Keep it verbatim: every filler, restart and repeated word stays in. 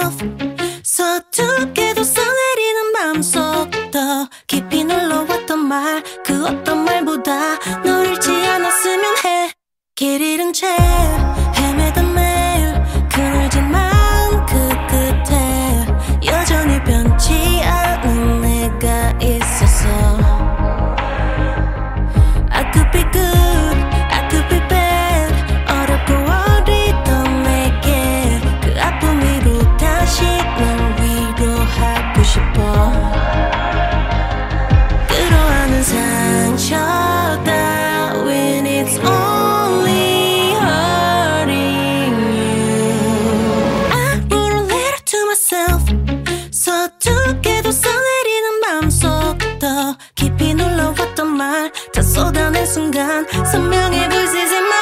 myself. 서투게도 써내리는 마음속 더 깊이 눌러왔던 말, 그 어떤 말보다 널 잃지 않았으면 해. 길 잃은 채 헤매던 매일 그늘진 마음 그 끝에 여전히 변치 않은 내가 있었어. I could be good, I could be bad. 어렵고 어리던 내게 그 아픔 위로 다시 널 위로하고 싶어. 끌어안은 상처 따윈 it's only hurting you. I wrote a letter to myself. 서투게도 써내리는 마음속 더 깊이 눌러왔던 말 다 쏟아낸 순간 선명해 보이지 마.